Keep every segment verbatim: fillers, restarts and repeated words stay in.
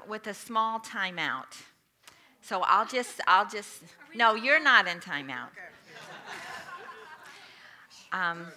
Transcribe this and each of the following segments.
with a small timeout. So I'll just, I'll just, no, you're not in timeout. Um,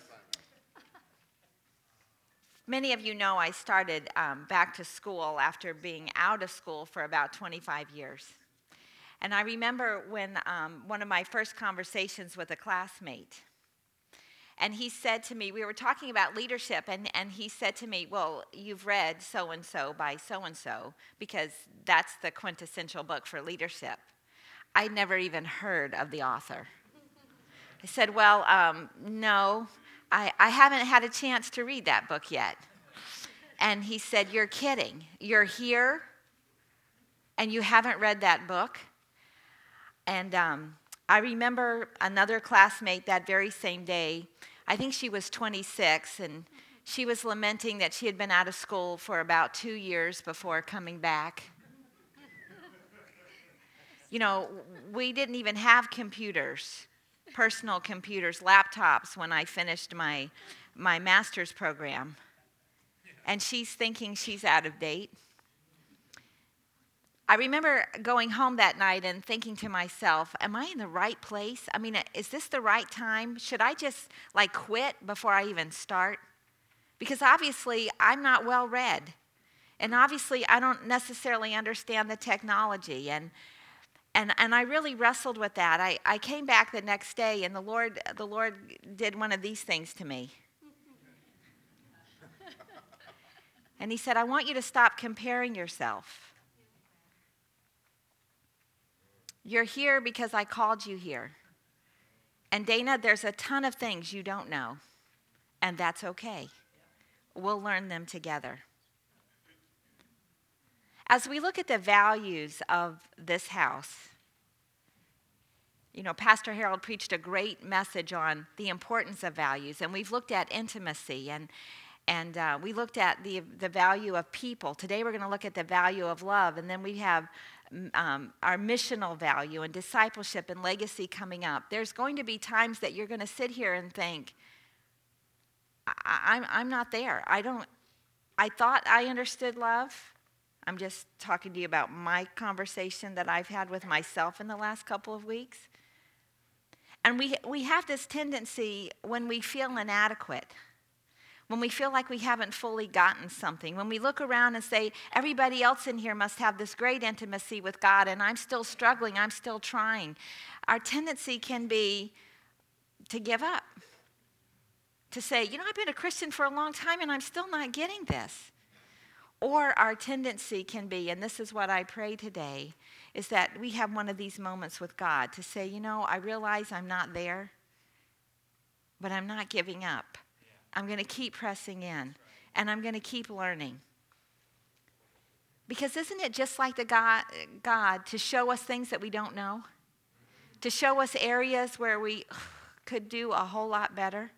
many of you know I started um, back to school after being out of school for about twenty-five years. And I remember when um, one of my first conversations with a classmate, and he said to me, we were talking about leadership, and, and he said to me, well, you've read so-and-so by so-and-so, because that's the quintessential book for leadership. I'd never even heard of the author. I said, well, um, no, I, I haven't had a chance to read that book yet. And he said, you're kidding. You're here, and you haven't read that book? And um, I remember another classmate that very same day. I think she was twenty-six, and she was lamenting that she had been out of school for about two years before coming back. You know, we didn't even have computers, personal computers, laptops when I finished my, my master's program. And she's thinking she's out of date. I remember going home that night and thinking to myself, am I in the right place? I mean, is this the right time? Should I just like quit before I even start? Because obviously I'm not well read. And obviously I don't necessarily understand the technology. And and and I really wrestled with that. I, I came back the next day, and the Lord the Lord did one of these things to me. And he said, I want you to stop comparing yourself. You're here because I called you here. And Dana, there's a ton of things you don't know, and that's okay. We'll learn them together. As we look at the values of this house, you know, Pastor Harold preached a great message on the importance of values, and we've looked at intimacy, and and uh, we looked at the the value of people. Today we're going to look at the value of love, and then we have um, our missional value and discipleship and legacy coming up. There's going to be times that you're going to sit here and think, I, I'm I'm not there. I don't. I thought I understood love. I'm just talking to you about my conversation that I've had with myself in the last couple of weeks. And we we have this tendency when we feel inadequate, when we feel like we haven't fully gotten something, when we look around and say, everybody else in here must have this great intimacy with God, and I'm still struggling, I'm still trying. Our tendency can be to give up, to say, you know, I've been a Christian for a long time, and I'm still not getting this. Or our tendency can be, and this is what I pray today, is that we have one of these moments with God to say, you know, I realize I'm not there, but I'm not giving up. I'm going to keep pressing in, and I'm going to keep learning. Because isn't it just like the God, God to show us things that we don't know? To show us areas where we could do a whole lot better?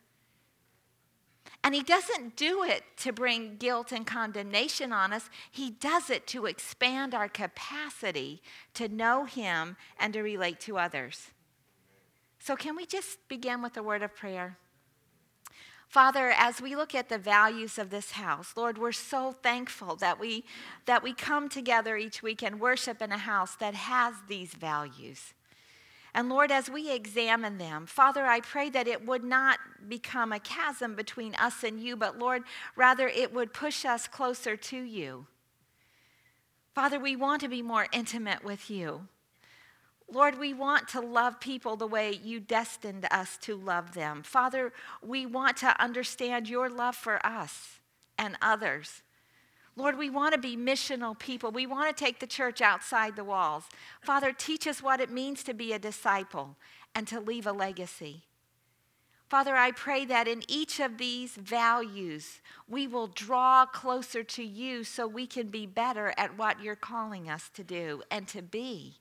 And he doesn't do it to bring guilt and condemnation on us. He does it to expand our capacity to know him and to relate to others. So can we just begin with a word of prayer? Father, as we look at the values of this house, Lord, we're so thankful that we, that we come together each week and worship in a house that has these values. And Lord, as we examine them, Father, I pray that it would not become a chasm between us and you, but Lord, rather it would push us closer to you. Father, we want to be more intimate with you. Lord, we want to love people the way you destined us to love them. Father, we want to understand your love for us and others. Lord, we want to be missional people. We want to take the church outside the walls. Father, teach us what it means to be a disciple and to leave a legacy. Father, I pray that in each of these values, we will draw closer to you so we can be better at what you're calling us to do and to be.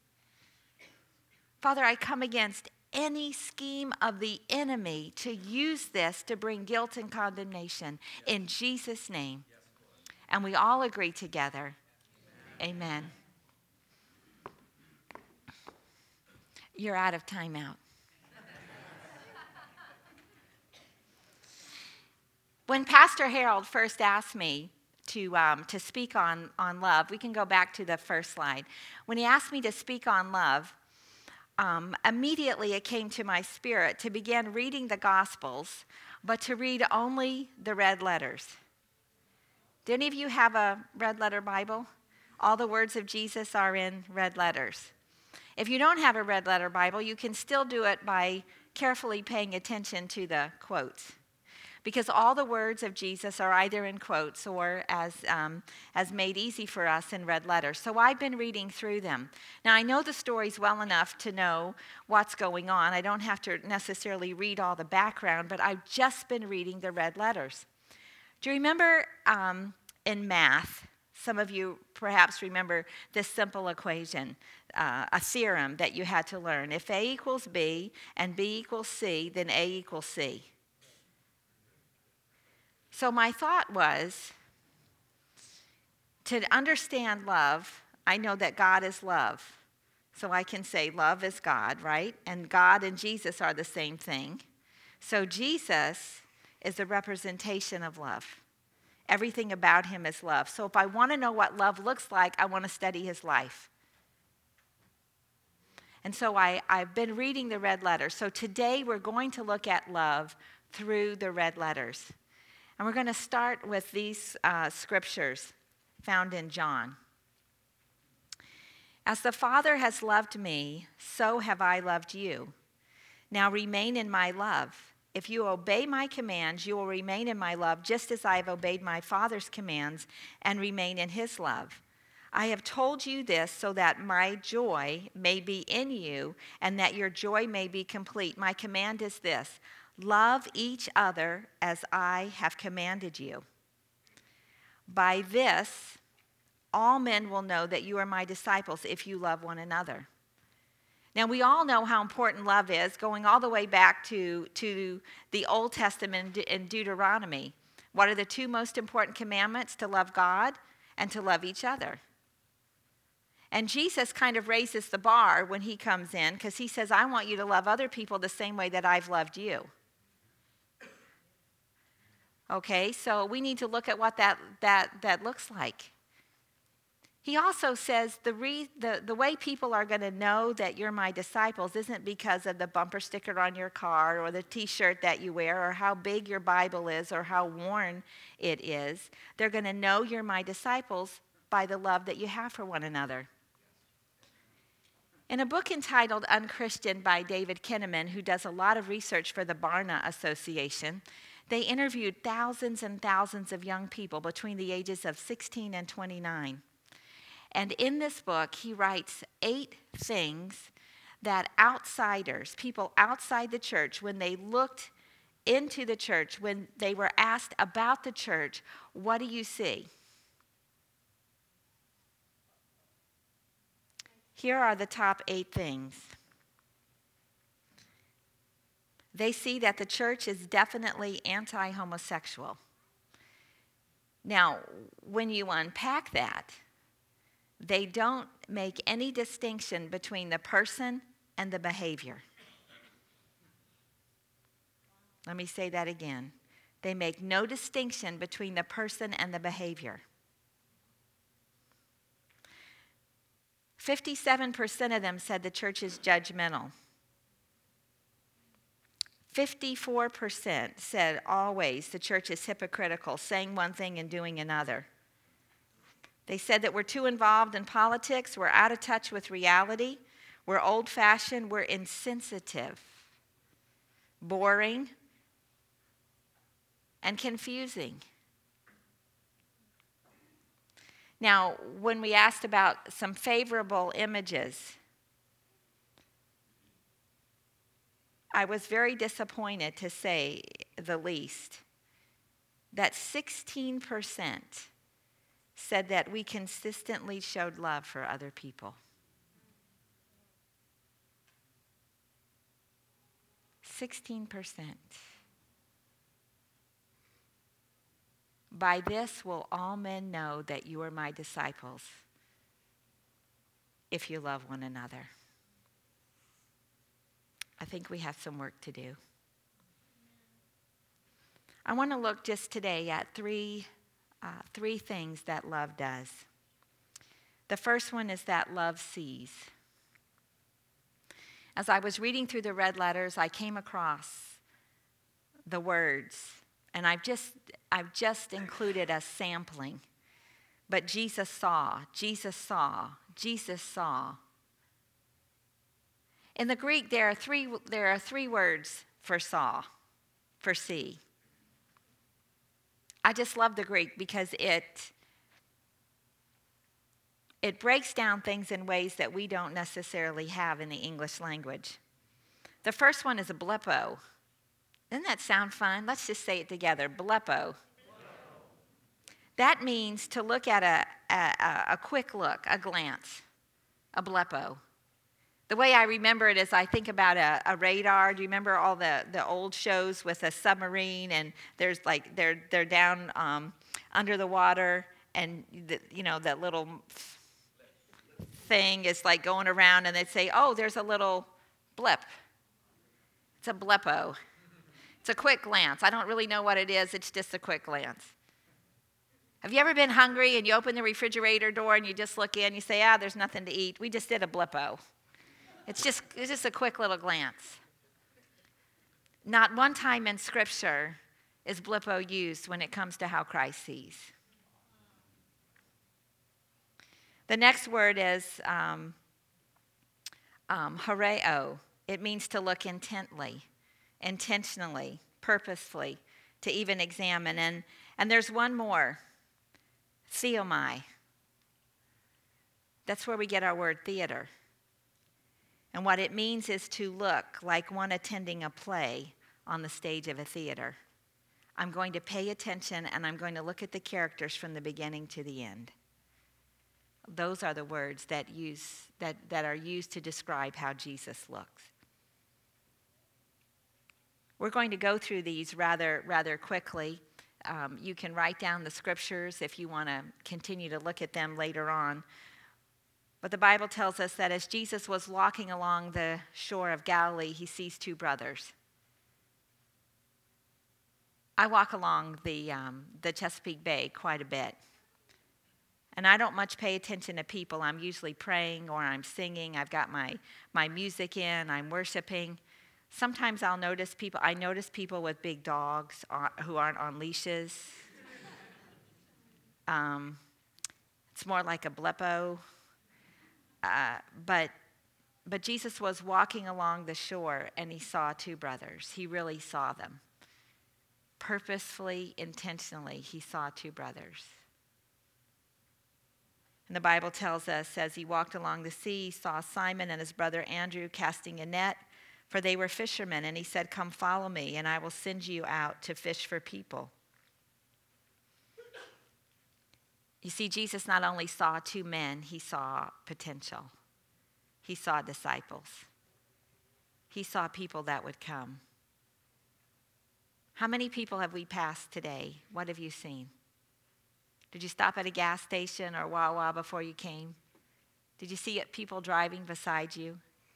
Father, I come against any scheme of the enemy to use this to bring guilt and condemnation in Jesus' name. And we all agree together. Amen. Amen. You're out of timeout. When Pastor Harold first asked me to, um, to speak on, on love. We can go back to the first slide. When he asked me to speak on love, um, immediately it came to my spirit to begin reading the Gospels, but to read only the red letters. Do any of you have a red letter Bible? All the words of Jesus are in red letters. If you don't have a red letter Bible, you can still do it by carefully paying attention to the quotes. Because all the words of Jesus are either in quotes or as, um, as made easy for us in red letters. So I've been reading through them. Now, I know the stories well enough to know what's going on. I don't have to necessarily read all the background, but I've just been reading the red letters. Do you remember um, in math, some of you perhaps remember this simple equation, uh, a theorem that you had to learn. If A equals B and B equals C, then A equals C. So my thought was, to understand love, I know that God is love. So I can say love is God, right? And God and Jesus are the same thing. So Jesus is a representation of love. Everything about him is love. So if I want to know what love looks like, I want to study his life. And so I, I've been reading the red letters. So today we're going to look at love through the red letters. And we're going to start with these uh, scriptures found in John. As the Father has loved me, so have I loved you. Now remain in my love. If you obey my commands, you will remain in my love, just as I have obeyed my Father's commands and remain in his love. I have told you this so that my joy may be in you and that your joy may be complete. My command is this: love each other as I have commanded you. By this, all men will know that you are my disciples if you love one another. Now, we all know how important love is, going all the way back to, to the Old Testament in Deuteronomy. What are the two most important commandments? To love God and to love each other. And Jesus kind of raises the bar when he comes in, because he says, I want you to love other people the same way that I've loved you. Okay, so we need to look at what that, that, that looks like. He also says the, re, the, the way people are going to know that you're my disciples isn't because of the bumper sticker on your car or the T-shirt that you wear or how big your Bible is or how worn it is. They're going to know you're my disciples by the love that you have for one another. In a book entitled Unchristian by David Kinnaman, who does a lot of research for the Barna Association, they interviewed thousands and thousands of young people between the ages of sixteen and twenty-nine. And in this book, he writes eight things that outsiders, people outside the church, when they looked into the church, when they were asked about the church, what do you see? Here are the top eight things. They see that the church is definitely anti-homosexual. Now, when you unpack that, they don't make any distinction between the person and the behavior. Let me say that again. They make no distinction between the person and the behavior. fifty-seven percent of them said the church is judgmental. fifty-four percent said always the church is hypocritical, saying one thing and doing another. They said that we're too involved in politics, we're out of touch with reality, we're old-fashioned, we're insensitive, boring, and confusing. Now, when we asked about some favorable images, I was very disappointed, to say the least, that sixteen percent said that we consistently showed love for other people. sixteen percent. By this will all men know that you are my disciples, if you love one another. I think we have some work to do. I want to look just today at three uh, three things that love does. The first one is that love sees. As I was reading through the red letters, I came across the words, and I've just, I've just included a sampling. But Jesus saw, Jesus saw, Jesus saw. In the Greek, there are three, there are three words for saw, for see. I just love the Greek because it, it breaks down things in ways that we don't necessarily have in the English language. The first one is a blepo. Doesn't that sound fun? Let's just say it together, blepo. That means to look at a, a, a quick look, a glance, a blepo. The way I remember it is I think about a, a radar. Do you remember all the, the old shows with a submarine and there's like, they're, they're down um, under the water and, the, you know, that little thing is like going around and they'd say, oh, there's a little blip. It's a blepo. It's a quick glance. I don't really know what it is. It's just a quick glance. Have you ever been hungry and you open the refrigerator door and you just look in, you say, ah, there's nothing to eat. We just did a blepo. It's just, it's just a quick little glance. Not one time in Scripture is blepo used when it comes to how Christ sees. The next word is um, um, horeo. It means to look intently, intentionally, purposefully, to even examine. And, and there's one more, theomai. That's where we get our word theater. And what it means is to look like one attending a play on the stage of a theater. I'm going to pay attention and I'm going to look at the characters from the beginning to the end. Those are the words that use that, that are used to describe how Jesus looks. We're going to go through these rather, rather quickly. Um, you can write down the scriptures if you want to continue to look at them later on. But the Bible tells us that as Jesus was walking along the shore of Galilee, he sees two brothers. I walk along the, um, the Chesapeake Bay quite a bit. And I don't much pay attention to people. I'm usually praying or I'm singing. I've got my, my music in. I'm worshiping. Sometimes I'll notice people. I notice people with big dogs who aren't on leashes. Um, it's more like a blepo. Uh, but but Jesus was walking along the shore and he saw two brothers. He really saw them. Purposefully, intentionally, he saw two brothers. And the Bible tells us, as he walked along the sea, he saw Simon and his brother Andrew casting a net, for they were fishermen. And he said, come follow me, and I will send you out to fish for people. You see, Jesus not only saw two men, he saw potential. He saw disciples. He saw people that would come. How many people have we passed today? What have you seen? Did you stop at a gas station or Wawa before you came? Did you see people driving beside you?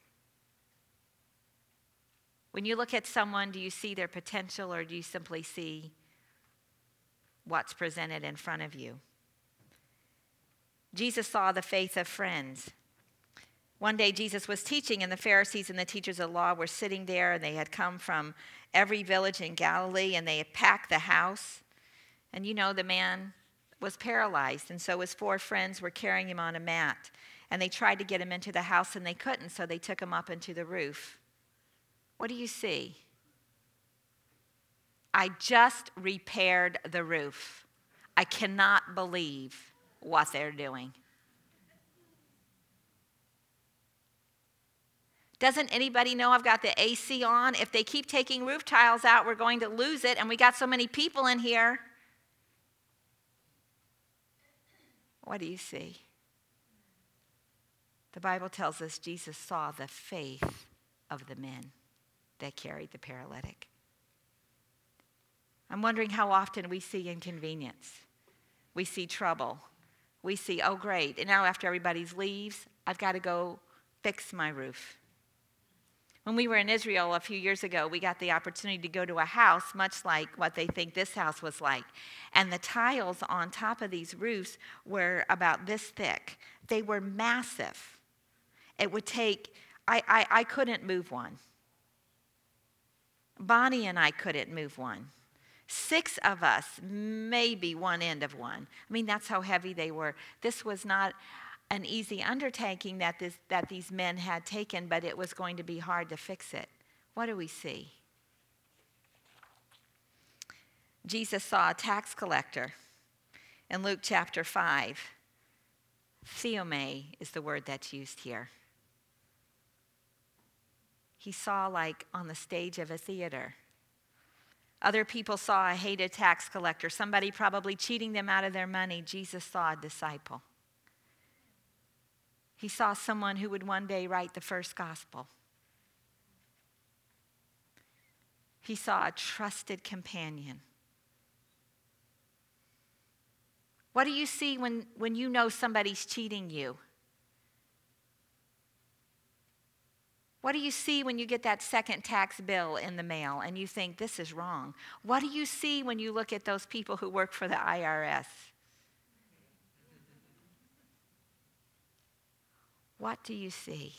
When you look at someone, do you see their potential or do you simply see what's presented in front of you? Jesus saw the faith of friends. One day Jesus was teaching and the Pharisees and the teachers of law were sitting there and they had come from every village in Galilee and they had packed the house. And you know, the man was paralyzed and so his four friends were carrying him on a mat and they tried to get him into the house and they couldn't, so they took him up into the roof. What do you see? I just repaired the roof. I cannot believe what they're doing. Doesn't anybody know I've got the A C on? If they keep taking roof tiles out, we're going to lose it, and we got so many people in here. What do you see? The Bible tells us Jesus saw the faith of the men that carried the paralytic. I'm wondering how often we see inconvenience. We see trouble. We see, oh, great, and now after everybody leaves, I've got to go fix my roof. When we were in Israel a few years ago, we got the opportunity to go to a house much like what they think this house was like. And the tiles on top of these roofs were about this thick. They were massive. It would take, I, I, I couldn't move one. Bonnie and I couldn't move one. Six of us, maybe one end of one. I mean, that's how heavy they were. This was not an easy undertaking that, this, that these men had taken, but it was going to be hard to fix it. What do we see? Jesus saw a tax collector in Luke chapter five. Theome is the word that's used here. He saw like on the stage of a theater. Other people saw a hated tax collector, somebody probably cheating them out of their money. Jesus saw a disciple. He saw someone who would one day write the first gospel. He saw a trusted companion. What do you see when, when you know somebody's cheating you? What do you see when you get that second tax bill in the mail and you think this is wrong? What do you see when you look at those people who work for the I R S? What do you see?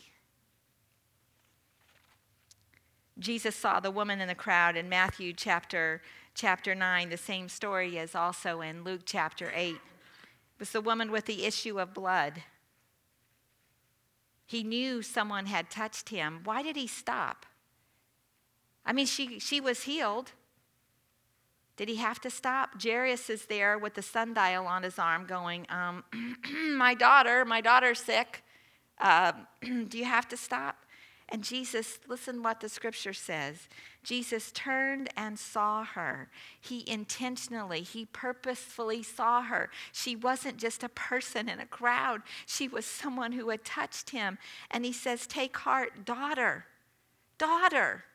Jesus saw the woman in the crowd in Matthew chapter, chapter nine. The same story is also in Luke chapter eight. It was the woman with the issue of blood. He knew someone had touched him. Why did he stop? I mean, she, she was healed. Did he have to stop? Jairus is there with the sundial on his arm going, um, my daughter, my daughter's sick. Uh, do you have to stop? And Jesus, listen what the scripture says. Jesus turned and saw her. He intentionally, he purposefully saw her. She wasn't just a person in a crowd. She was someone who had touched him. And he says, take heart, daughter, daughter.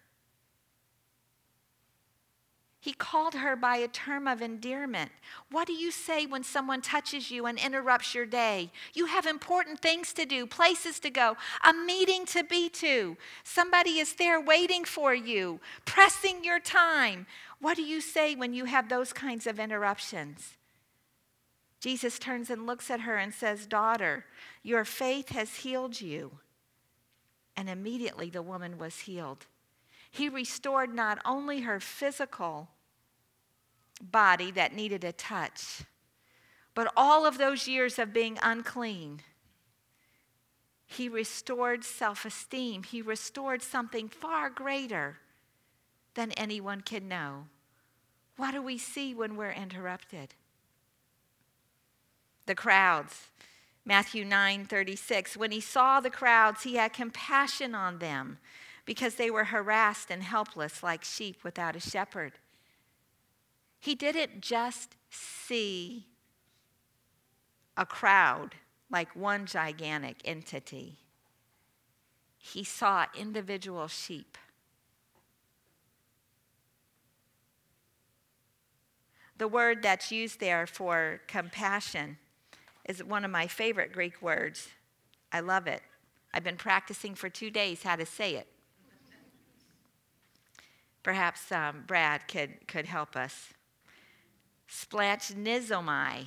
He called her by a term of endearment. What do you say when someone touches you and interrupts your day? You have important things to do, places to go, a meeting to be to. Somebody is there waiting for you, pressing your time. What do you say when you have those kinds of interruptions? Jesus turns and looks at her and says, daughter, your faith has healed you. And immediately the woman was healed. He restored not only her physical body that needed a touch, but all of those years of being unclean. He restored self-esteem. He restored something far greater than anyone can know. What do we see when we're interrupted? The crowds. Matthew nine thirty-six. When he saw the crowds, he had compassion on them, because they were harassed and helpless like sheep without a shepherd. He didn't just see a crowd like one gigantic entity. He saw individual sheep. The word that's used there for compassion is one of my favorite Greek words. I love it. I've been practicing for two days how to say it. Perhaps um, Brad could, could help us. Splanchnizoomai.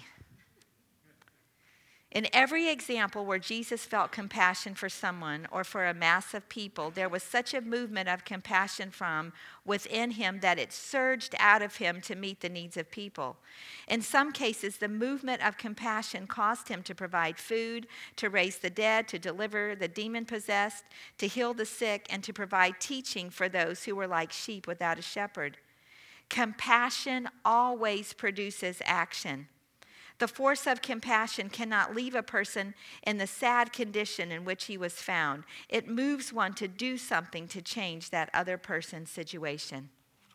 In every example where Jesus felt compassion for someone or for a mass of people, there was such a movement of compassion from within him that it surged out of him to meet the needs of people. In some cases, the movement of compassion caused him to provide food, to raise the dead, to deliver the demon-possessed, to heal the sick, and to provide teaching for those who were like sheep without a shepherd. Compassion always produces action. The force of compassion cannot leave a person in the sad condition in which he was found. It moves one to do something to change that other person's situation.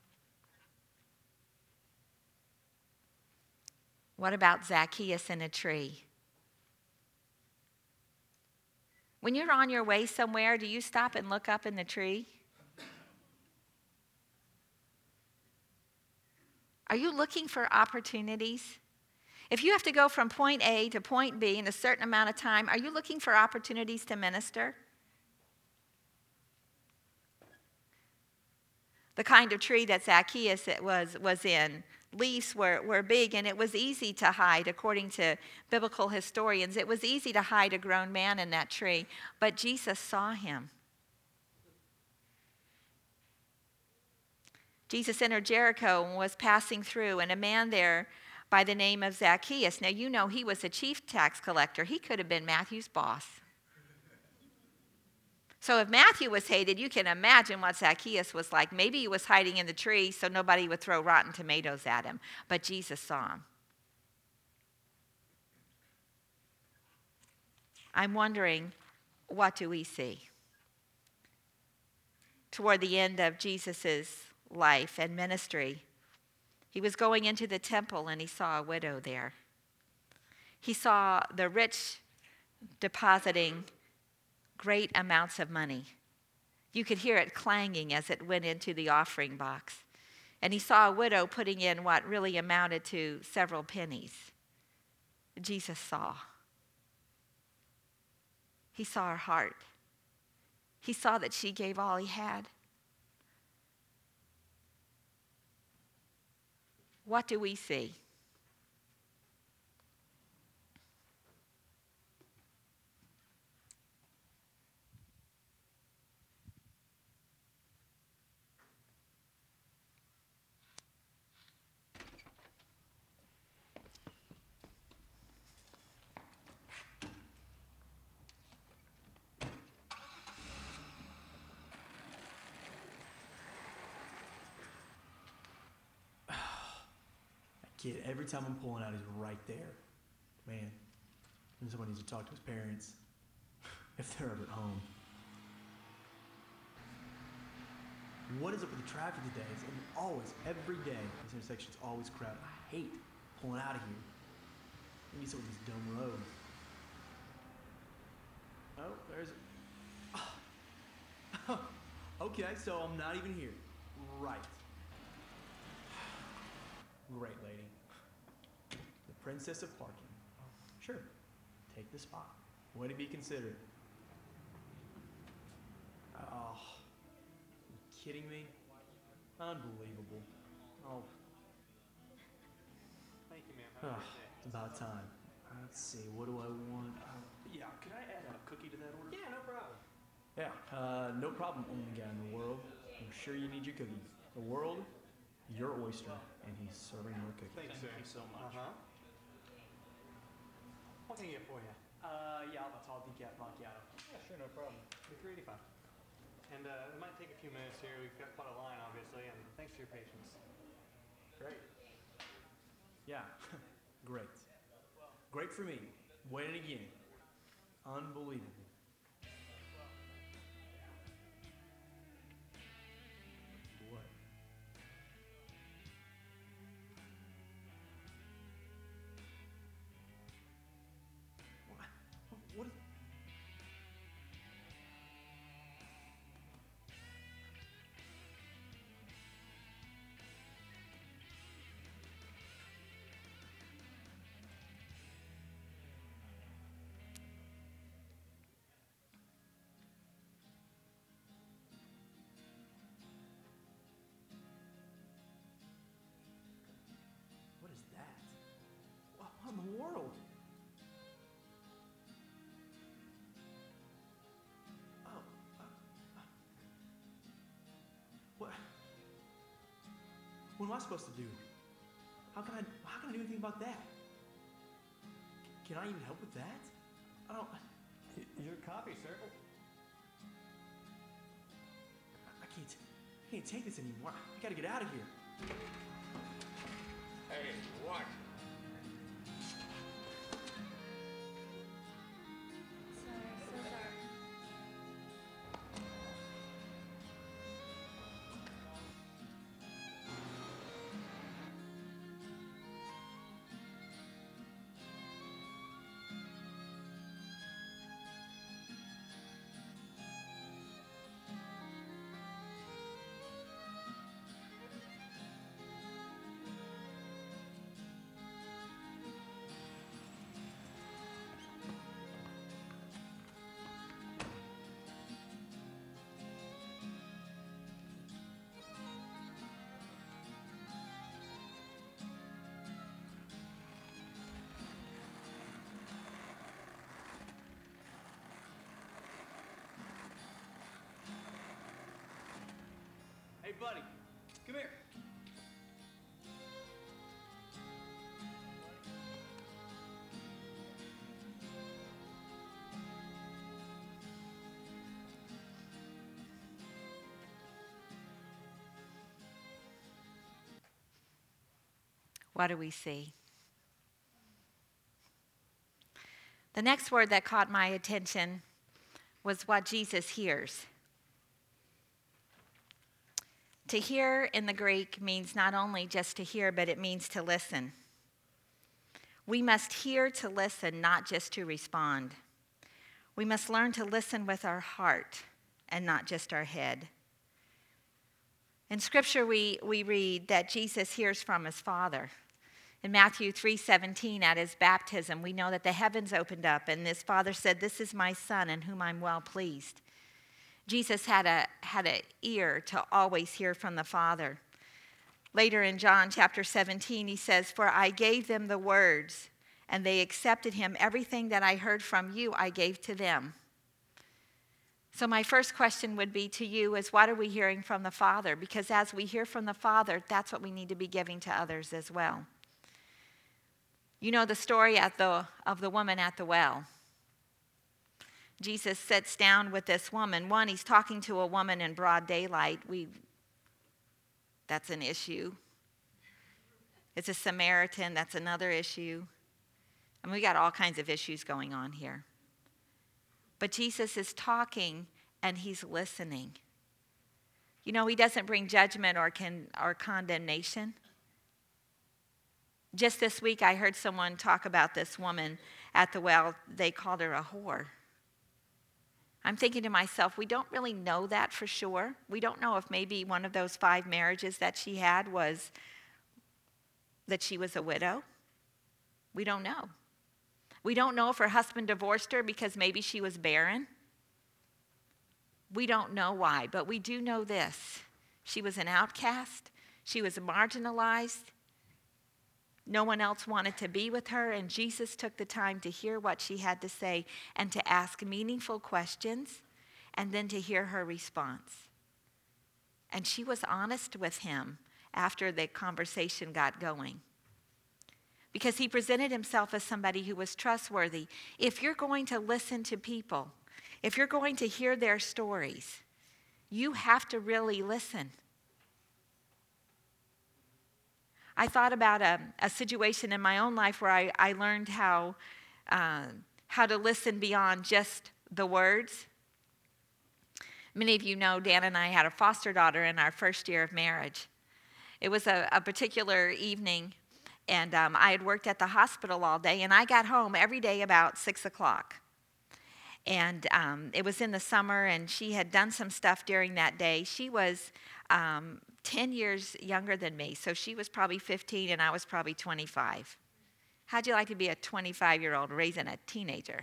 What about Zacchaeus in a tree? When you're on your way somewhere, do you stop and look up in the tree? Are you looking for opportunities? If you have to go from point A to point B in a certain amount of time, are you looking for opportunities to minister? the kind of tree that Zacchaeus was, was in. Leaves were, were big, and it was easy to hide, according to biblical historians. It was easy to hide a grown man in that tree, but Jesus saw him. Jesus entered Jericho and was passing through, and a man there by the name of Zacchaeus. Now, you know he was a chief tax collector. He could have been Matthew's boss. So if Matthew was hated, you can imagine what Zacchaeus was like. Maybe he was hiding in the tree so nobody would throw rotten tomatoes at him, but Jesus saw him. I'm wondering, what do we see? Toward the end of Jesus' life and ministry, he was going into the temple and he saw a widow there. He saw the rich depositing great amounts of money. You could hear it clanging as it went into the offering box. And he saw a widow putting in what really amounted to several pennies. Jesus saw. He saw her heart. He saw that she gave all he had. What do we see? Kid, every time I'm pulling out, he's right there. Man, and someone needs to talk to his parents if they're ever at home. What is up with the traffic today? It's always, every day, this intersection's always crowded. I hate pulling out of here. I need some of these dumb roads. Oh, there's... Oh. Okay, so I'm not even here. Right. Great lady. The princess of parking. Sure, take the spot. Way to be considerate. Oh, you kidding me? Unbelievable. Oh. Thank you, ma'am. Have a Oh, great day. it's about time. Let's see, what do I want? Uh, Yeah, could I add a cookie to that order? Yeah, no problem. yeah, uh, no problem, only guy in the world. I'm sure you need your cookies. The world, your oyster, and he's serving your cookies. Thank you, sir. you so much. Uh-huh. What can I get for you? Uh, yeah, I'll have a tall decaf macchiato. Yeah, sure, no problem. Be three eighty-five. And uh, it might take a few minutes here. We've got quite a line, obviously, and thanks for your patience. Great. Yeah, great. Great for me. Winning again. Unbelievable. What? What? What is... What is that? What, what in the world? Oh, uh, uh, what? What am I supposed to do? How can I? How can I do anything about that? Can I even help with that? I don't. Your coffee, sir. I can't. I can't take this anymore. I gotta get out of here. Hey, what? Sorry, so sorry. buddy, come here. What do we see? The next word that caught my attention was what Jesus hears. To hear in the Greek means not only just to hear, but it means to listen. We must hear to listen, not just to respond. We must learn to listen with our heart and not just our head. In Scripture, we, we read that Jesus hears from his Father. In Matthew three seventeen, at his baptism, we know that the heavens opened up and his Father said, "This is my Son in whom I'm well pleased." Jesus had a had an ear to always hear from the Father. Later in John chapter seventeen, he says, "For I gave them the words, and they accepted him. Everything that I heard from you, I gave to them." So my first question would be to you is, what are we hearing from the Father? Because as we hear from the Father, that's what we need to be giving to others as well. You know the story at the, of the woman at the well. Jesus sits down with this woman. One, he's talking to a woman in broad daylight. We, that's an issue. It's a Samaritan. That's another issue. I mean, we got all kinds of issues going on here. But Jesus is talking and he's listening. You know, he doesn't bring judgment or, can, or condemnation. Just this week, I heard someone talk about this woman at the well. They called her a whore. I'm thinking to myself, we don't really know that for sure. We don't know if maybe one of those five marriages that she had was that she was a widow. We don't know. We don't know if her husband divorced her because maybe she was barren. We don't know why, but we do know this. She was an outcast. She was marginalized. No one else wanted to be with her, and Jesus took the time to hear what she had to say and to ask meaningful questions and then to hear her response. And she was honest with him after the conversation got going, because he presented himself as somebody who was trustworthy. If you're going to listen to people, if you're going to hear their stories, you have to really listen. I thought about a, a situation in my own life where I, I learned how, uh, how to listen beyond just the words. Many of you know Dan and I had a foster daughter in our first year of marriage. It was a, a particular evening, and um, I had worked at the hospital all day, and I got home every day about six o'clock. And um, it was in the summer, and she had done some stuff during that day. She was um, ten years younger than me, so she was probably fifteen, and I was probably twenty-five. How'd you like to be a twenty-five-year-old raising a teenager?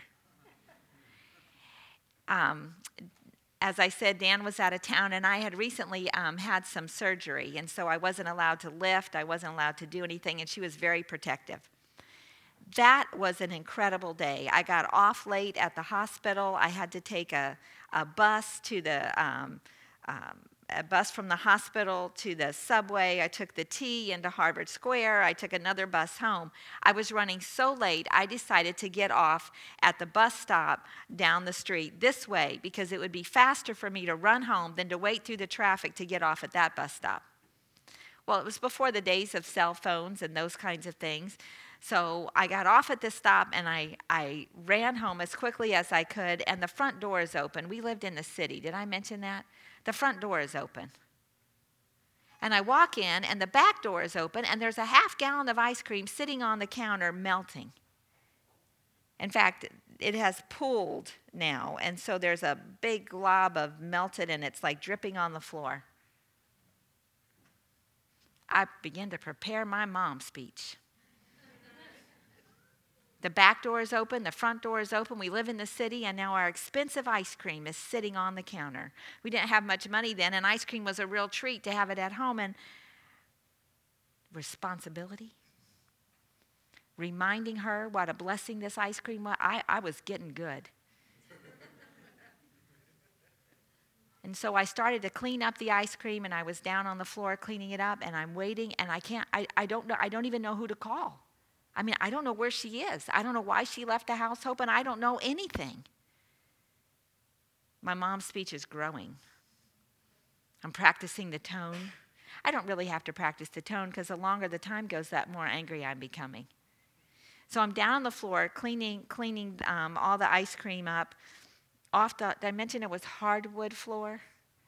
Um, as I said, Dan was out of town, and I had recently um, had some surgery, and so I wasn't allowed to lift, I wasn't allowed to do anything, and she was very protective. That was an incredible day. I got off late at the hospital. I had to take a, a bus to the um, um, a bus from the hospital to the subway. I took the T into Harvard Square. I took another bus home. I was running so late, I decided to get off at the bus stop down the street this way because it would be faster for me to run home than to wait through the traffic to get off at that bus stop. Well, it was before the days of cell phones and those kinds of things. So I got off at this stop, and I, I ran home as quickly as I could, and the front door is open. We lived in the city. Did I mention that? The front door is open. And I walk in, and the back door is open, and there's a half gallon of ice cream sitting on the counter melting. In fact, it has pooled now, and so there's a big glob of melted, and it's like dripping on the floor. I began to prepare my mom's speech. The back door is open, the front door is open. We live in the city, and now our expensive ice cream is sitting on the counter. We didn't have much money then, and ice cream was a real treat to have it at home. And responsibility, reminding her what a blessing this ice cream was. I, I was getting good. And so I started to clean up the ice cream, and I was down on the floor cleaning it up, and I'm waiting, and I can't, I, I don't know, I don't even know who to call. I mean, I don't know where she is. I don't know why she left the house, Hope, and I don't know anything. My mom's speech is growing. I'm practicing the tone. I don't really have to practice the tone because the longer the time goes, that more angry I'm becoming. So I'm down on the floor cleaning, cleaning um, all the ice cream up. Off the, did I mention it was hardwood floor?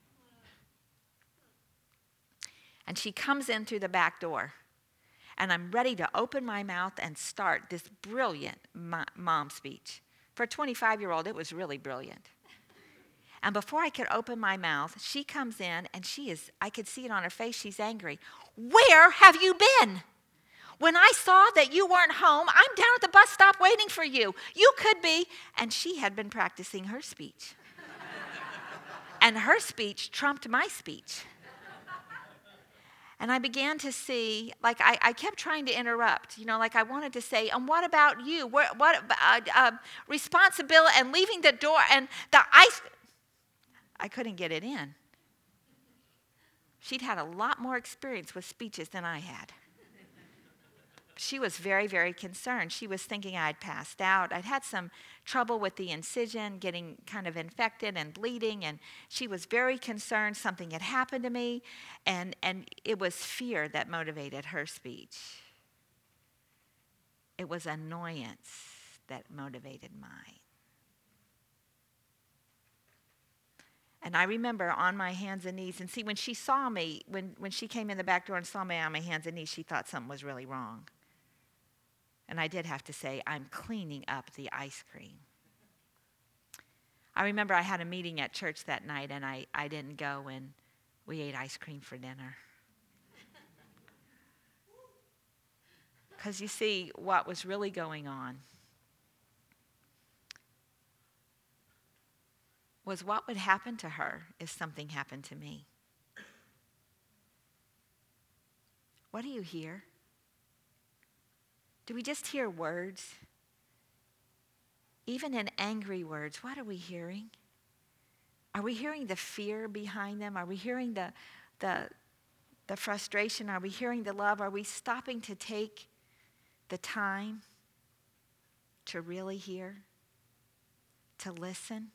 And she comes in through the back door. And I'm ready to open my mouth and start this brilliant mo- mom speech. For a twenty-five-year-old, it was really brilliant. And before I could open my mouth, she comes in, and she is, I could see it on her face, she's angry. Where have you been? When I saw that you weren't home, I'm down at the bus stop waiting for you. You could be. And she had been practicing her speech. And her speech trumped my speech. And I began to see, like I, I kept trying to interrupt, you know, like I wanted to say, and what about you? What, what uh, uh, responsibility and leaving the door and the ice. I couldn't get it in. She'd had a lot more experience with speeches than I had. She was very, very concerned. She was thinking I'd passed out. I'd had some trouble with the incision, getting kind of infected and bleeding, and she was very concerned something had happened to me, and, and it was fear that motivated her speech. It was annoyance that motivated mine. And I remember on my hands and knees, and see, when she saw me, when, when she came in the back door and saw me on my hands and knees, she thought something was really wrong. And I did have to say, I'm cleaning up the ice cream. I remember I had a meeting at church that night, and I, I didn't go, and we ate ice cream for dinner. Because you see, what was really going on was what would happen to her if something happened to me. What do you hear? Do we just hear words? Even in angry words, what are we hearing? Are we hearing the fear behind them? Are we hearing the, the, the frustration? Are we hearing the love? Are we stopping to take the time to really hear, to listen?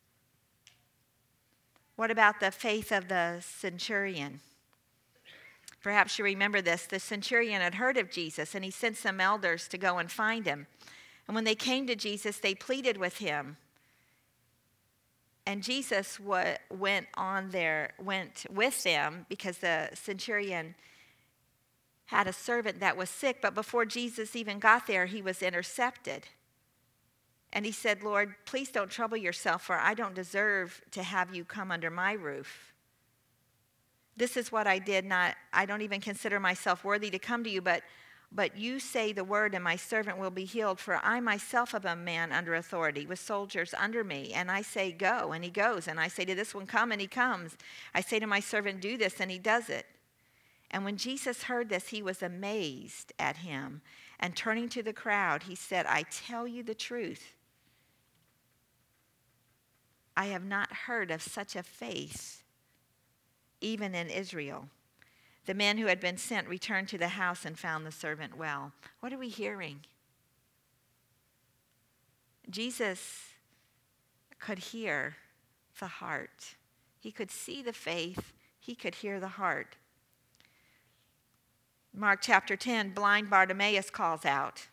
What about the faith of the centurion? Perhaps you remember this. The centurion had heard of Jesus, and he sent some elders to go and find him. And when they came to Jesus, they pleaded with him. And Jesus wa- went on there, went with them because the centurion had a servant that was sick. But before Jesus even got there, he was intercepted. And he said, Lord, please don't trouble yourself, for I don't deserve to have you come under my roof. This is what I did not, I don't even consider myself worthy to come to you, but, but you say the word and my servant will be healed. For I myself am a man under authority with soldiers under me. And I say, go, and he goes. And I say to this one, come, and he comes. I say to my servant, do this, and he does it. And when Jesus heard this, he was amazed at him. And turning to the crowd, he said, I tell you the truth. I have not heard of such a faith even in Israel. The man who had been sent returned to the house and found the servant well. What are we hearing? Jesus could hear the heart. He could see the faith. He could hear the heart. Mark chapter ten, blind Bartimaeus calls out.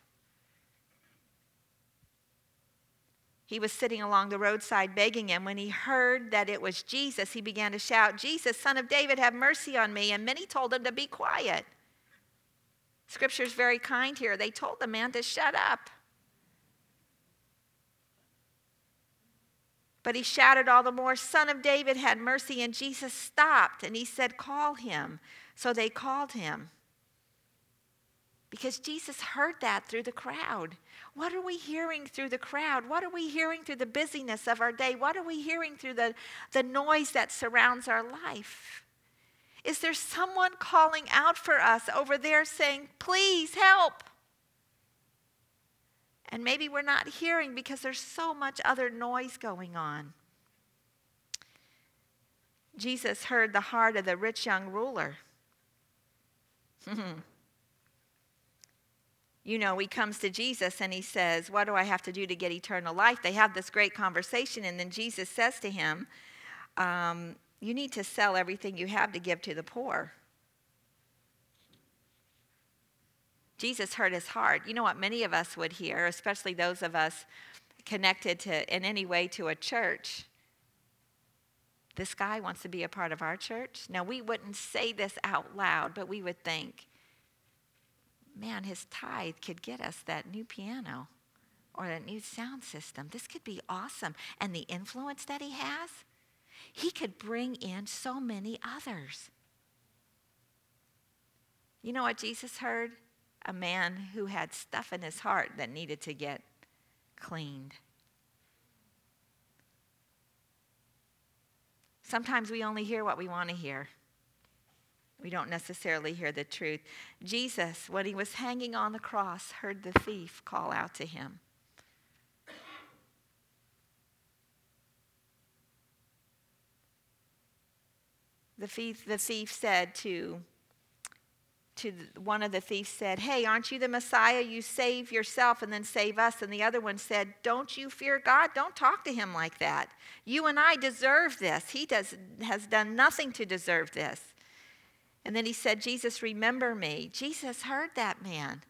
He was sitting along the roadside begging him. When he heard that it was Jesus, he began to shout, Jesus, Son of David, have mercy on me. And many told him to be quiet. Scripture's very kind here. They told the man to shut up. But he shouted all the more, Son of David, have mercy. And Jesus stopped, and he said, call him. So they called him. Because Jesus heard that through the crowd. What are we hearing through the crowd? What are we hearing through the busyness of our day? What are we hearing through the, the noise that surrounds our life? Is there someone calling out for us over there saying, please help? And maybe we're not hearing because there's so much other noise going on. Jesus heard the heart of the rich young ruler. You know, he comes to Jesus and he says, what do I have to do to get eternal life? They have this great conversation, and then Jesus says to him, um, you need to sell everything you have to give to the poor. Jesus heard his heart. You know what many of us would hear, especially those of us connected to in any way to a church? This guy wants to be a part of our church. Now, we wouldn't say this out loud, but we would think, man, his tithe could get us that new piano or that new sound system. This could be awesome. And the influence that he has, he could bring in so many others. You know what Jesus heard? A man who had stuff in his heart that needed to get cleaned. Sometimes we only hear what we want to hear. We don't necessarily hear the truth. Jesus, when he was hanging on the cross, heard the thief call out to him. The thief, the thief said to, to the, one of the thieves said, hey, aren't you the Messiah? You save yourself and then save us. And the other one said, don't you fear God? Don't talk to him like that. You and I deserve this. He does, has done nothing to deserve this. And then he said, Jesus, remember me. Jesus heard that man.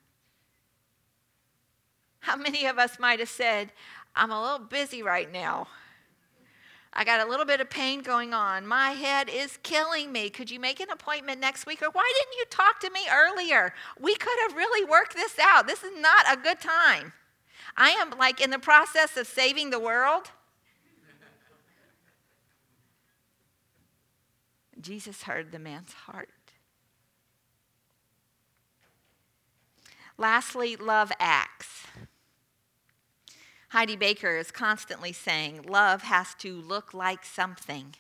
How many of us might have said, I'm a little busy right now. I got a little bit of pain going on. My head is killing me. Could you make an appointment next week? Or why didn't you talk to me earlier? We could have really worked this out. This is not a good time. I am like in the process of saving the world. Jesus heard the man's heart. Lastly, love acts. Heidi Baker is constantly saying love has to look like something.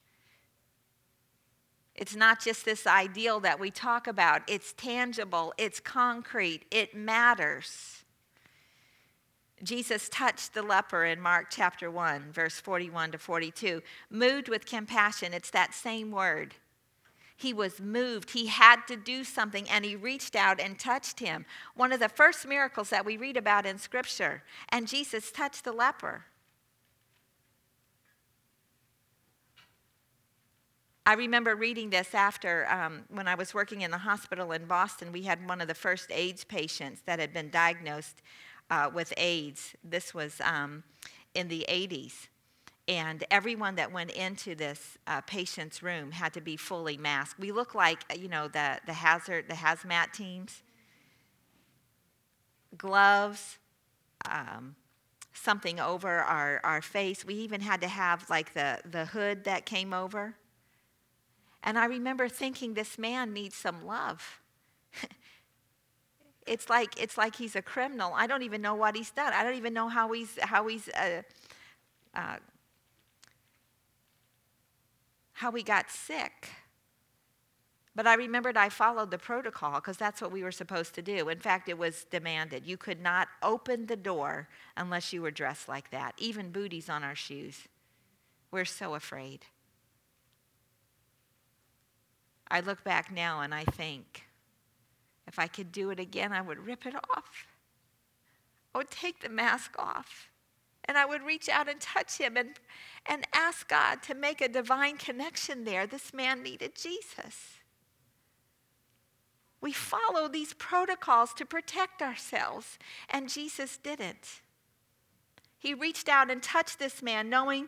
It's not just this ideal that we talk about. It's tangible. It's concrete. It matters. Jesus touched the leper in Mark chapter one, verse forty-one to forty-two. Moved with compassion. It's that same word. He was moved. He had to do something, and he reached out and touched him. One of the first miracles that we read about in Scripture. And Jesus touched the leper. I remember reading this after, um, when I was working in the hospital in Boston, we had one of the first AIDS patients that had been diagnosed uh, with AIDS. This was um, in the eighties. And everyone that went into this uh, patient's room had to be fully masked. We look like, you know, the, the hazard, the hazmat teams. Gloves, um, something over our, our face. We even had to have like the, the hood that came over. And I remember thinking, this man needs some love. It's like it's like he's a criminal. I don't even know what he's done. I don't even know how he's how he's uh, uh, how he got sick. But I remembered I followed the protocol because that's what we were supposed to do. In fact, it was demanded. You could not open the door unless you were dressed like that, even booties on our shoes. We're so afraid. I look back now and I think, if I could do it again, I would rip it off. I would take the mask off. And I would reach out and touch him and, and ask God to make a divine connection there. This man needed Jesus. We follow these protocols to protect ourselves, and Jesus didn't. He reached out and touched this man, knowing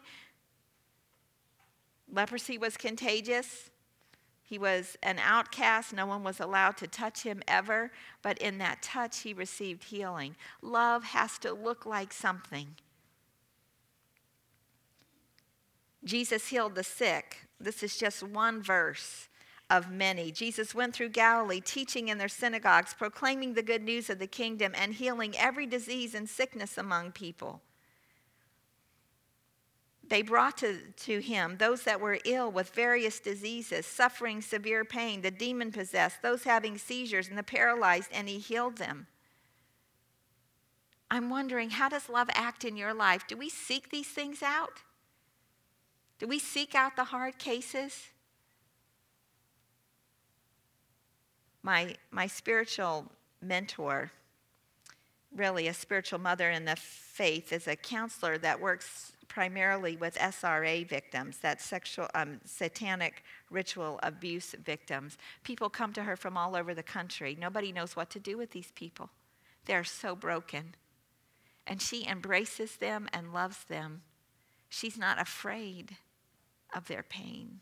leprosy was contagious. He was an outcast. No one was allowed to touch him ever. But in that touch, he received healing. Love has to look like something. Jesus healed the sick. This is just one verse of many. Jesus went through Galilee, teaching in their synagogues, proclaiming the good news of the kingdom, and healing every disease and sickness among people. They brought to, to him those that were ill with various diseases, suffering severe pain, the demon-possessed, those having seizures, and the paralyzed, and he healed them. I'm wondering, how does love act in your life? Do we seek these things out? Do we seek out the hard cases? My, my spiritual mentor, really a spiritual mother in the faith, is a counselor that works primarily with S R A victims, that's sexual, um, satanic ritual abuse victims. People come to her from all over the country. Nobody knows what to do with these people. They're so broken. And she embraces them and loves them. She's not afraid of their pain.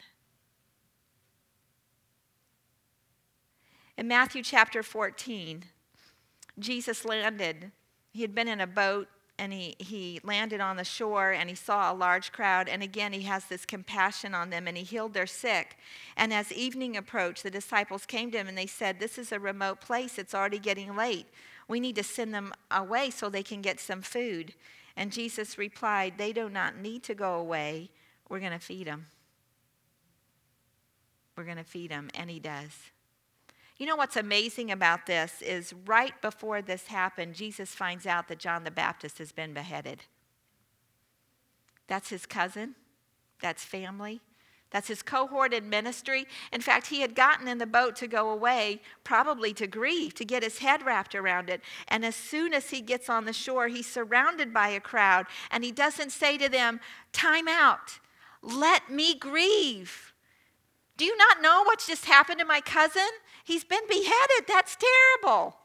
In Matthew chapter fourteen, Jesus landed. He had been in a boat, and he, he landed on the shore, and he saw a large crowd. And again, he has this compassion on them, and he healed their sick. And as evening approached, the disciples came to him, and they said, "This is a remote place. It's already getting late. We need to send them away so they can get some food." And Jesus replied, "They do not need to go away. We're going to feed them. We're going to feed them." And he does. You know what's amazing about this is right before this happened, Jesus finds out that John the Baptist has been beheaded. That's his cousin. That's family. That's his cohort in ministry. In fact, he had gotten in the boat to go away, probably to grieve, to get his head wrapped around it. And as soon as he gets on the shore, he's surrounded by a crowd. And he doesn't say to them, "Time out. Let me grieve. Do you not know what's just happened to my cousin? He's been beheaded. That's terrible."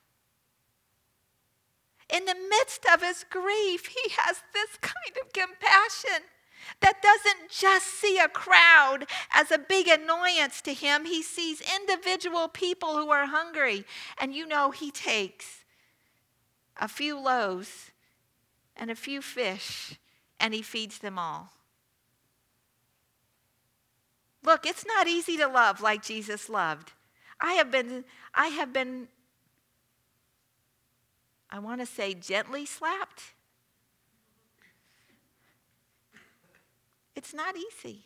In the midst of his grief, he has this kind of compassion that doesn't just see a crowd as a big annoyance to him. He sees individual people who are hungry. And you know, he takes a few loaves and a few fish, and he feeds them all. Look, it's not easy to love like Jesus loved. I have been, I have been, I want to say gently slapped. It's not easy.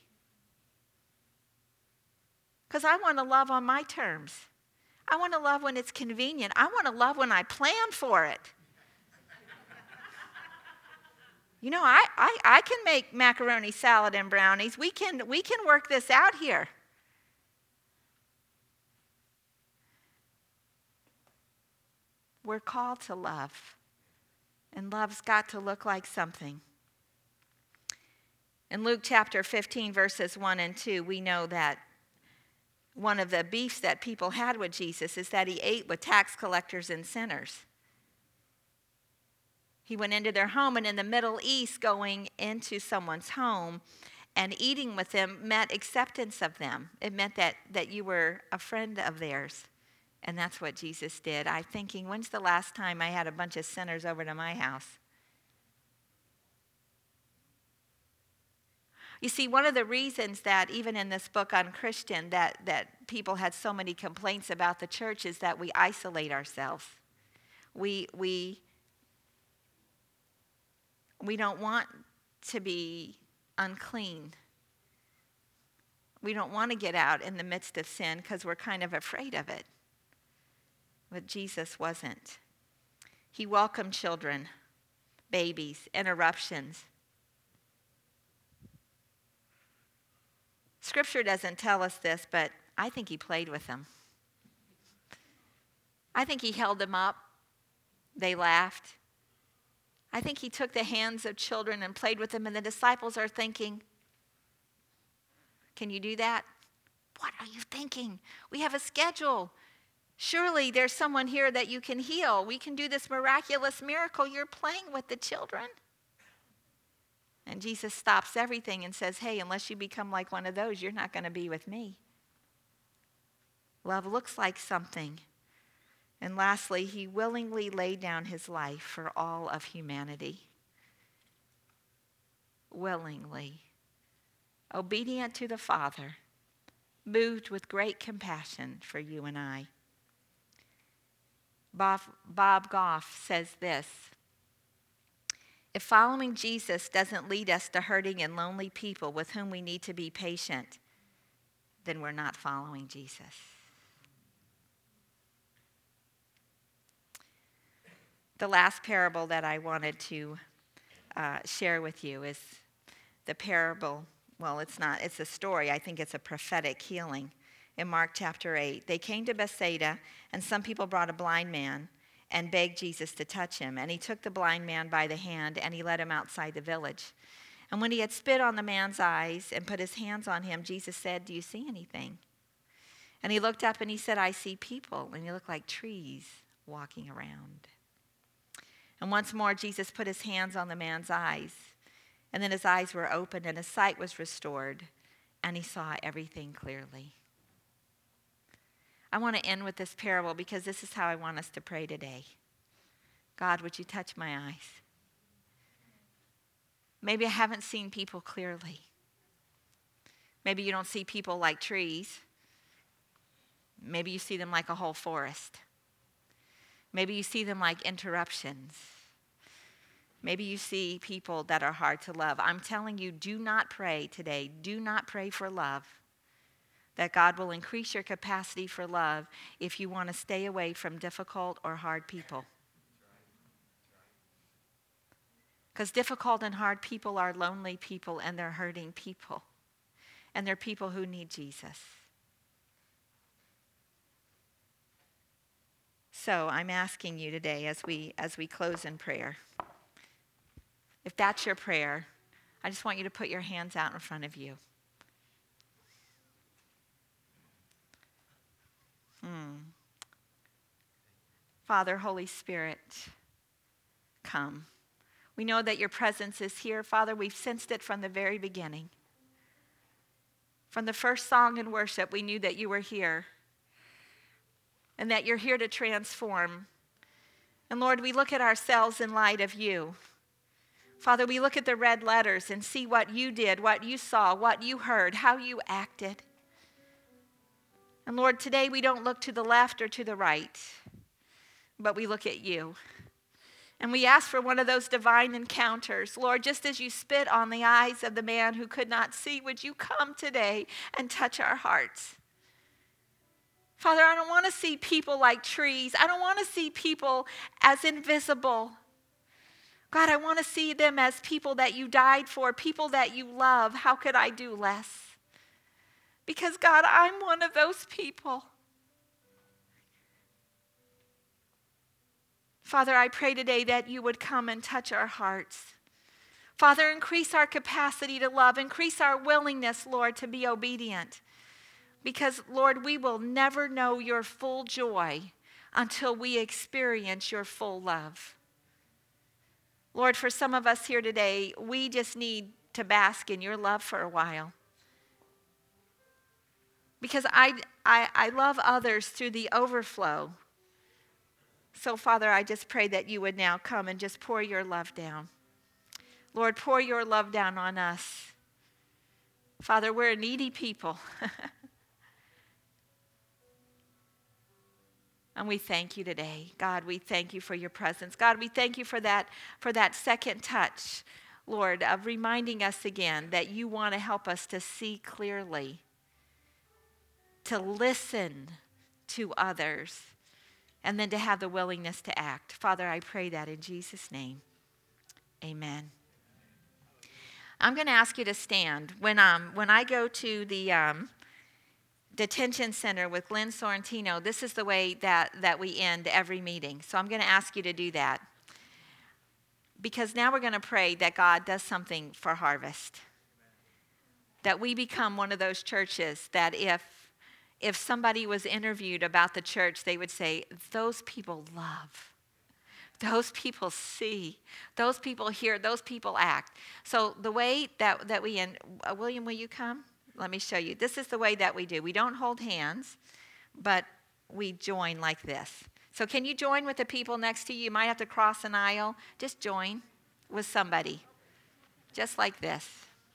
Because I want to love on my terms. I want to love when it's convenient. I want to love when I plan for it. You know, I, I, I can make macaroni salad and brownies. We can, we can work this out here. We're called to love. And love's got to look like something. In Luke chapter fifteen, verses one and two, we know that one of the beefs that people had with Jesus is that he ate with tax collectors and sinners. He went into their home, and in the Middle East, going into someone's home and eating with them meant acceptance of them. It meant that, that you were a friend of theirs. And that's what Jesus did. I'm thinking, when's the last time I had a bunch of sinners over to my house? You see, one of the reasons that even in this book on Christian that, that people had so many complaints about the church is that we isolate ourselves. We, we, we don't want to be unclean. We don't want to get out in the midst of sin because we're kind of afraid of it. But Jesus wasn't. He welcomed children, babies, interruptions. Scripture doesn't tell us this, but I think he played with them. I think he held them up. They laughed. I think he took the hands of children and played with them, and the disciples are thinking, "Can you do that? What are you thinking? We have a schedule. Surely there's someone here that you can heal. We can do this miraculous miracle. You're playing with the children." And Jesus stops everything and says, "Hey, unless you become like one of those, you're not going to be with me." Love looks like something. And lastly, he willingly laid down his life for all of humanity. Willingly. Obedient to the Father. Moved with great compassion for you and I. Bob, Bob Goff says this: if following Jesus doesn't lead us to hurting and lonely people with whom we need to be patient, then we're not following Jesus. The last parable that I wanted to uh, share with you is the parable well, it's not, it's a story. I think it's a prophetic healing in Mark chapter eight. They came to Bethsaida, and some people brought a blind man and begged Jesus to touch him. And he took the blind man by the hand, and he led him outside the village. And when he had spit on the man's eyes and put his hands on him, Jesus said, "Do you see anything?" And he looked up and he said, "I see people, and they look like trees walking around." And once more, Jesus put his hands on the man's eyes. And then his eyes were opened and his sight was restored. And he saw everything clearly. I want to end with this parable because this is how I want us to pray today. God, would you touch my eyes? Maybe I haven't seen people clearly. Maybe you don't see people like trees. Maybe you see them like a whole forest. Maybe you see them like interruptions. Maybe you see people that are hard to love. I'm telling you, do not pray today. Do not pray for love. That God will increase your capacity for love if you want to stay away from difficult or hard people. Because difficult and hard people are lonely people, and they're hurting people. And they're people who need Jesus. So I'm asking you today as we as we close in prayer, if that's your prayer, I just want you to put your hands out in front of you. Hmm. Father, Holy Spirit, come. We know that your presence is here. Father, we've sensed it from the very beginning. From the first song in worship, we knew that you were here and that you're here to transform. And Lord, we look at ourselves in light of you. Father, we look at the red letters and see what you did, what you saw, what you heard, how you acted. And Lord, today we don't look to the left or to the right, but we look at you. And we ask for one of those divine encounters. Lord, just as you spit on the eyes of the man who could not see, would you come today and touch our hearts? Father, I don't want to see people like trees. I don't want to see people as invisible. God, I want to see them as people that you died for, people that you love. How could I do less? Because, God, I'm one of those people. Father, I pray today that you would come and touch our hearts. Father, increase our capacity to love. Increase our willingness, Lord, to be obedient. Because, Lord, we will never know your full joy until we experience your full love. Lord, for some of us here today, we just need to bask in your love for a while. Because I, I, I love others through the overflow. So, Father, I just pray that you would now come and just pour your love down. Lord, pour your love down on us. Father, we're a needy people. And we thank you today. God, we thank you for your presence. God, we thank you for that, for that second touch, Lord, of reminding us again that you want to help us to see clearly, to listen to others, and then to have the willingness to act. Father, I pray that in Jesus' name. Amen. I'm going to ask you to stand. When, um, when I go to the um, detention center with Lynn Sorrentino, this is the way that, that we end every meeting. So I'm going to ask you to do that. Because now we're going to pray that God does something for Harvest. That we become one of those churches that if If somebody was interviewed about the church, they would say, those people love. Those people see. Those people hear. Those people act. So the way that, that we end, uh, William, will you come? Let me show you. This is the way that we do. We don't hold hands, but we join like this. So can you join with the people next to you? You might have to cross an aisle. Just join with somebody. Just like this.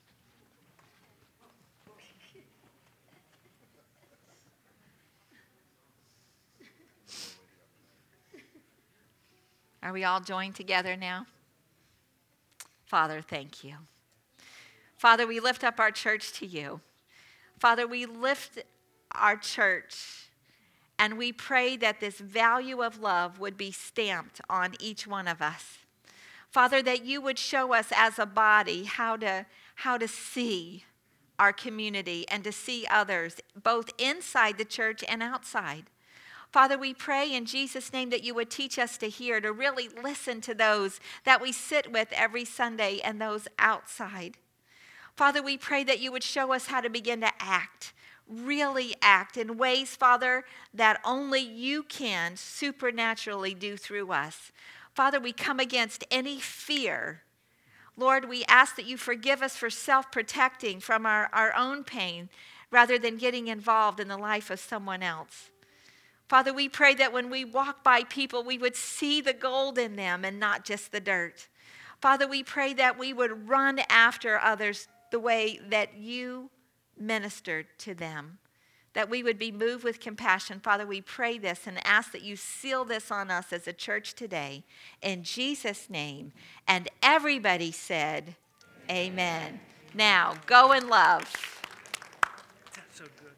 Are we all joined together now? Father, thank you. Father, we lift up our church to you. Father, we lift our church and we pray that this value of love would be stamped on each one of us. Father, that you would show us as a body how to, how to see our community and to see others, both inside the church and outside. Father, we pray in Jesus' name that you would teach us to hear, to really listen to those that we sit with every Sunday and those outside. Father, we pray that you would show us how to begin to act, really act in ways, Father, that only you can supernaturally do through us. Father, we come against any fear. Lord, we ask that you forgive us for self-protecting from our, our own pain rather than getting involved in the life of someone else. Father, we pray that when we walk by people, we would see the gold in them and not just the dirt. Father, we pray that we would run after others the way that you ministered to them, that we would be moved with compassion. Father, we pray this and ask that you seal this on us as a church today. In Jesus' name. And everybody said, amen. Amen. Now, go in love.